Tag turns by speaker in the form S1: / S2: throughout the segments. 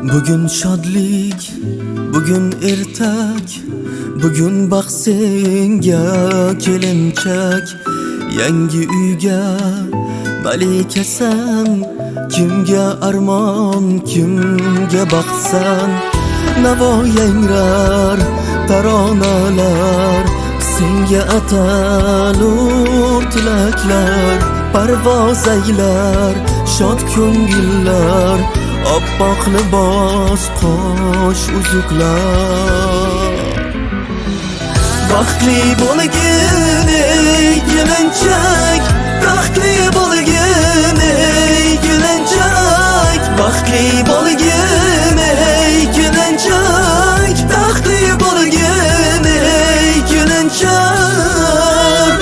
S1: Bugün shodlik, bugün ertak, bugün baxt senga kelinchak. Yangi uyga malikasan, kimga armon, kimga baxtsan. Navo yangrar taronalar, senga atalur tilaklar. Parvoz aylar shod ko'ngillar, oppoq libos qosh uzuklar. Baxtli bo'lgin ey kelinchak, baxtli bo'lgin ey kelinchak, baxtli bo'lgin ey kelinchak, baxtli bo'lgin ey kelinchak.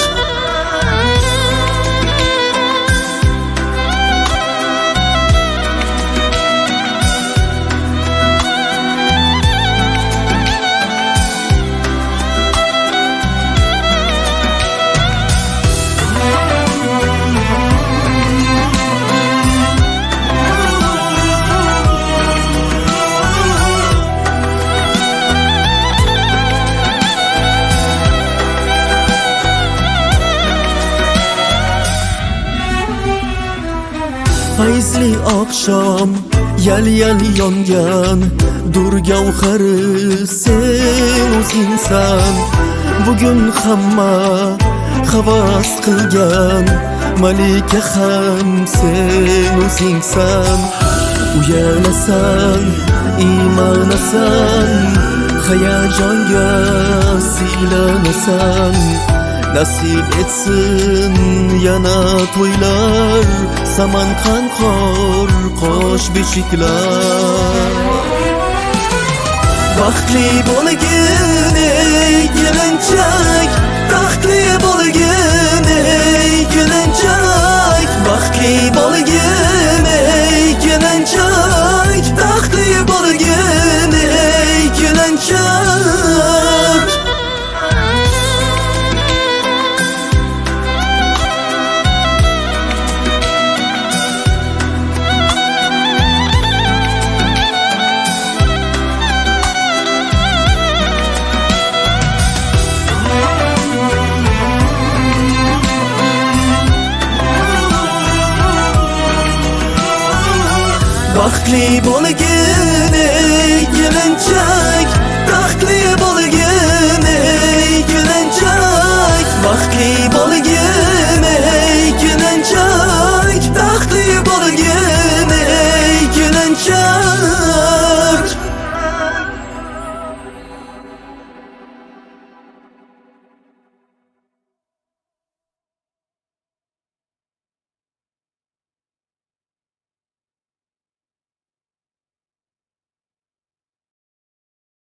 S1: Fayzli oqshom yal-yal yongan, dur gavhari sen o'zingsan. Bugun hamma havas qilgan, malika ham sen o'zingsan. Uyalasan, iymonasan, hayajonga siylanasan. Nasib etsin yana to'ylar, Samarqand qor qosh beshiklar. Baxtli bo'lgin ey kelinchak, baxtli bo'lgin ey kelinchak, baxtli bo'lgin ey kelinchak, baxtli bo'lgin ey kelinchak. Baxtli bo'lgin ey kelinchak,